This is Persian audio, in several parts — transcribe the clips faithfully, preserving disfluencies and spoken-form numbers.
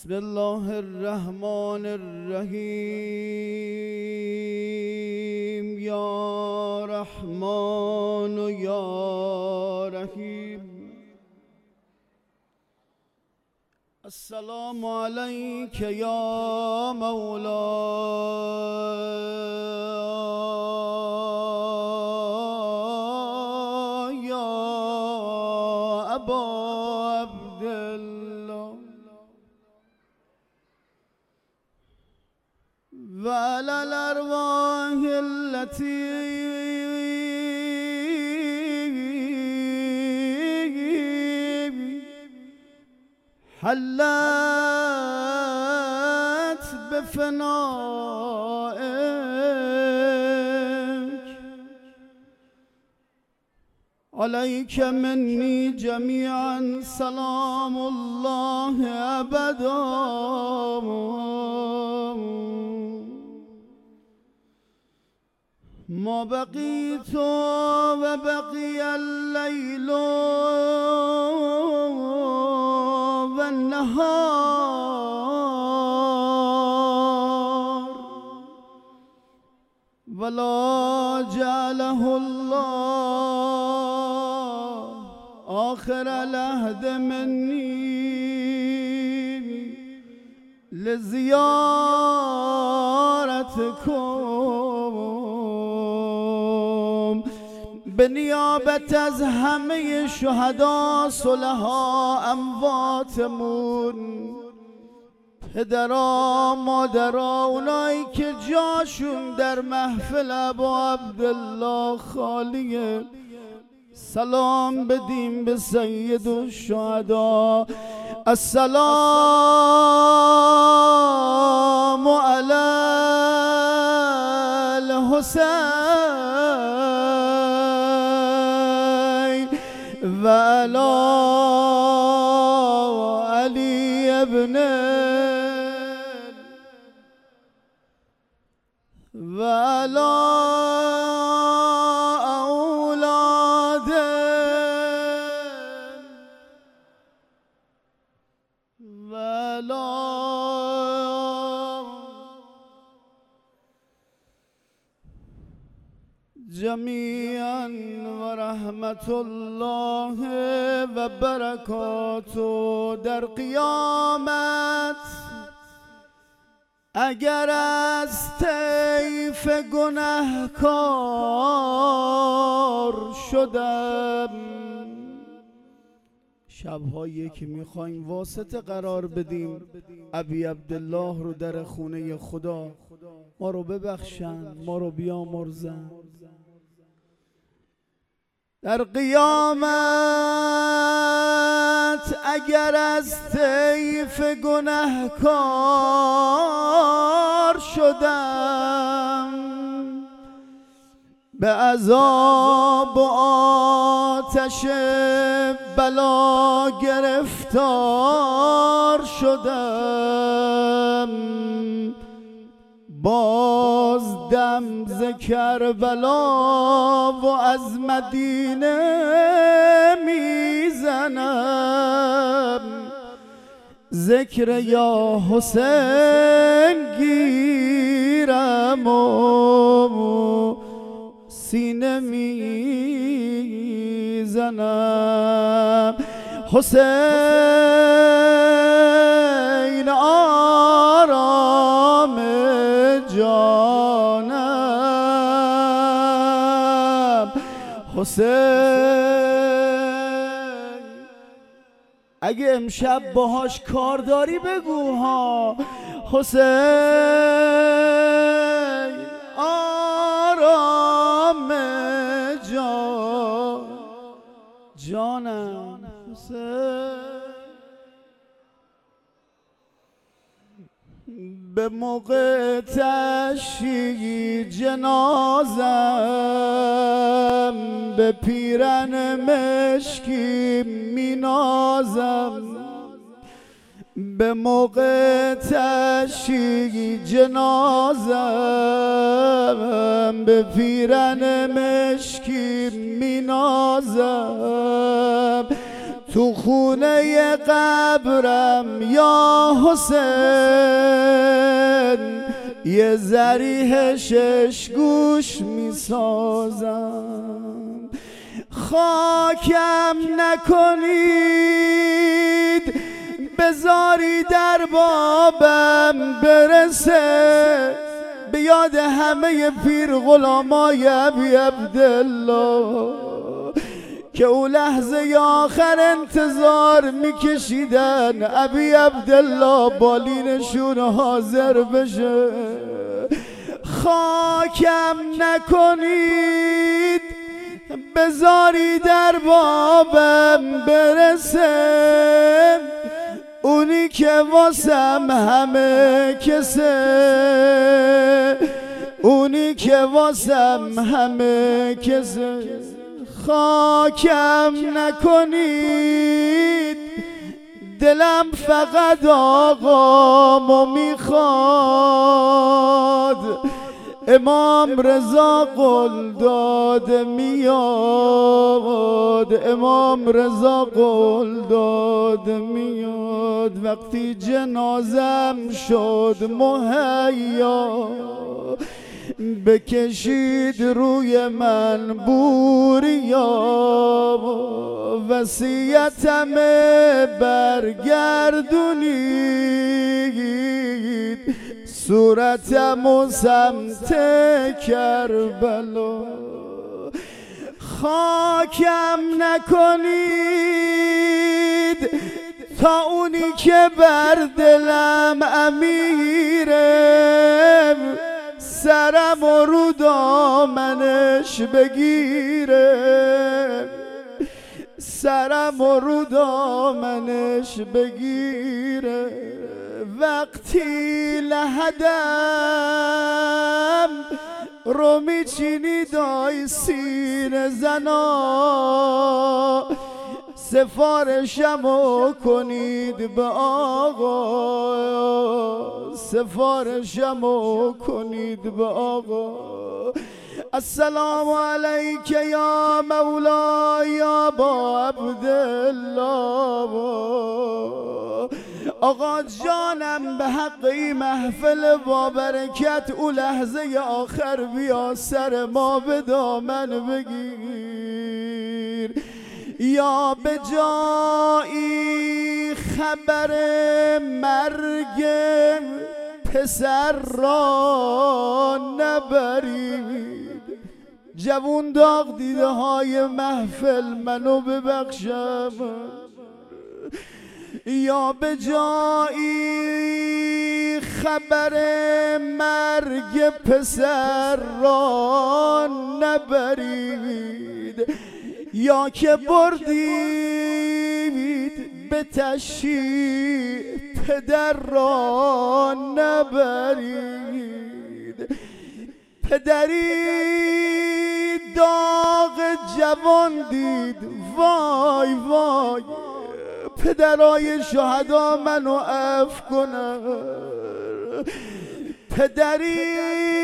بسم الله الرحمن الرحیم. یا رحمان و یا رحیم. السلام علیک یا مولا یا ابا عبدالله و علی الارواح التي حلت بفنائك عليك مني جميعا سلام الله أبدا. ما بقيت وبقي الليل والنهار ولا جعله الله آخر العهد مني لزيارتكم به نیابت از همه شهدا، صلحا، امواتمون، پدرا، مادرا، اونایی که جاشون در محفل ابا عبدالله خالیه، سلام بدیم به سید الشهدا. السلام علی الحسین و علی علی ابن و علی اولاد و علی جمیعا و رحمت الله و برکاته. در قیامت اگر از طیف گنهکار شدم، شبهایی که میخوایم واسطه قرار بدیم ابی عبدالله رو در خونه خدا، ما رو ببخشن، ما رو بیامرزن. در قیامت اگر از طیف گنهکار شدم، به عذاب و آتش بلا گرفتار شدم، باز دم ز کربلا و از مدینه میزنم، ذکر یا حسین گیرم و سینه میزنم. حسین آرام جانم، حسین اگه امشب باهاش کار داری بگو ها. حسین آرام جان جانم، حسین به موقع تشییع جنازم به پیرن مشکی مینازم، به موقع تشییع جنازم به پیرن مشکی مینازم، تو خونه قبرم یا حسین یه ذریح شش گوش می سازم. خاکم نکنید بذاری در بابم برسه، به یاد همه پیر غلامای ابی عبدالله که او لحظه آخر انتظار میکشیدن ابی عبدالله بالینشون حاضر بشه. خاکم نکنید بذاری در بابم برسه، اونی که واسم همه کسه، اونی که واسم همه کسه. خاکم نکنید دلم فقط آقامو میخواد. امام رضا قول داده میاد، امام رضا قول داده میاد. وقتی جنازم شد مهیا بکشید روی من بوریا، وصیتم برگردونید صورتم و سمت کربلا. خاکم نکنید تا اونی که بر دلم امیره سرم و رو دامنش بگیره، سرم و رو دامنش بگیره. وقتی لحدم رو میچینی دای سینه زنا، سفارشمو کنید به آقا، سفارشمو کنید به آقا. السلام علیک یا مولا یا با عبدالله. آقا جانم به حق این محفل با برکت او لحظه آخر بیا سر ما به دامن بگیر، یا به جایی خبر مرگ پسر را نبرید. جوون داغ دیده های محفل منو ببخشم، یا به جایی خبر مرگ پسر را نبرید، یا که بردید به تشییع پدر را نبرید. پدری داغ جوان دید وای وای، پدرای شهدا منو عفو کنن. پدری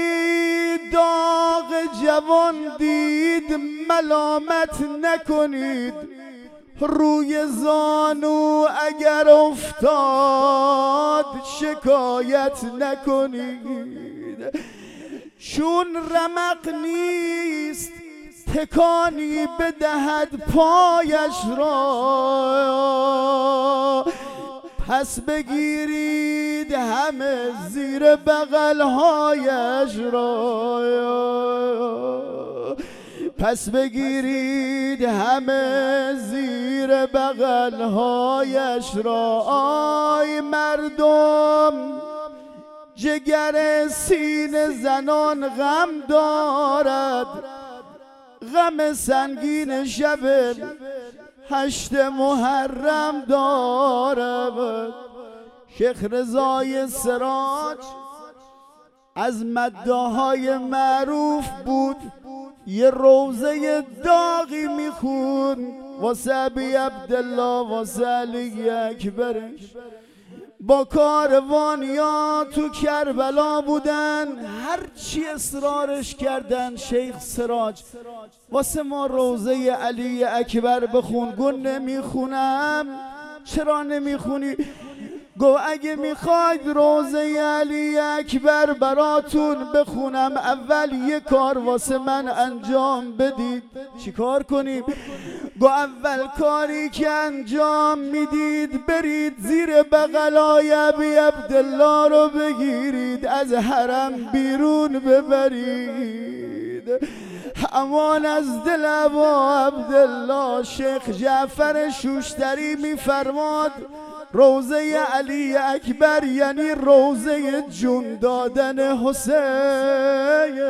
داغ جوان دید ملامت نکنید، روی زانو اگر افتاد شکایت نکنید. چون رمق نیست تکانی بدهد پایش را، پس بگیرید همه زیر بغلهایش را، پس بگیرید همه زیر بغلهایش را. آی مردم جگر سینه زنان غم دارد، غم سنگین شب هشت محرم دارد. شیخ رضای سراج از مداحای معروف بود، یه روزه داغی میخون واسه ابی عبدالله واسه علی اکبرش. با کاروانیا تو کربلا بودن، هرچی اصرارش کردن شیخ سراج واسه ما روضه علی اکبر بخون. گو نمیخونم. چرا نمیخونی؟ گو اگه میخواید روضه علی اکبر براتون بخونم، اول یه کار واسه من انجام بدید. چی کار کنیم؟ گو اول کاری که انجام میدید برید زیر بغلای ابی عبدالله رو بگیرید، از حرم بیرون ببرید. امان از دل ابا عبدالله. شیخ جعفر شوشتری میفرماد روضه علی اکبر یعنی روضه جون دادن حسین.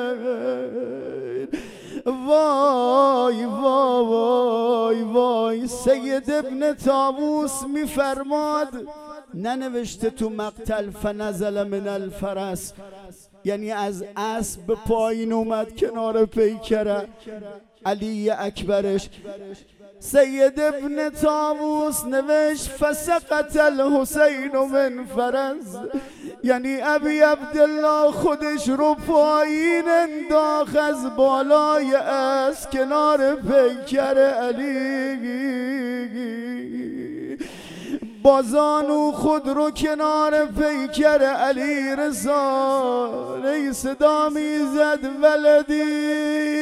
وای وای وای وای. سید ابن طاووس میفرماد، ننوشته تو مقتل فنزل من الفرس، یعنی از اسب به پایین اومد کنار پیکره علی اکبرش. سید ابن طاووس نوشت فسقط الحسین من فرس، یعنی ابی عبدالله خودش رو پایین انداخت از بالای اسب کنار پیکر علی. بازانو خود رو کنار پیکر علی رسان، ای صدا میزد ولدی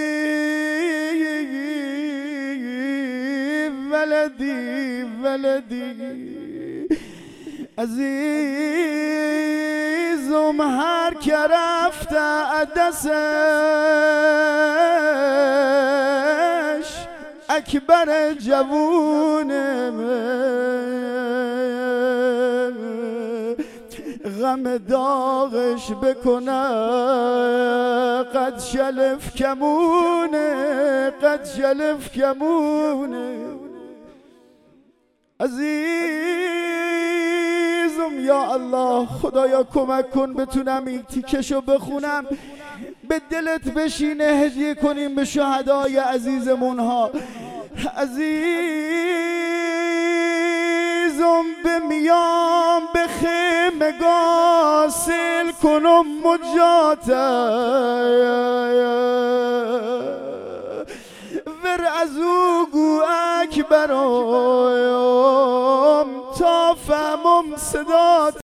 ولدی ولدی. عزیزم هر که رفته عدسش اکبر جوونه، غم داغش بکنه قد شلف کمونه، قد شلف کمونه. عزیزم یا الله خدایا کمک کن بتونم این تیکشو بخونم، به دلت بشینه هدیه کنیم به شهدای عزیزمون ها. عزیزم بمیام به خیمه گاسل کنم مجاته ور از او گو اکبرم تا فهمم صدات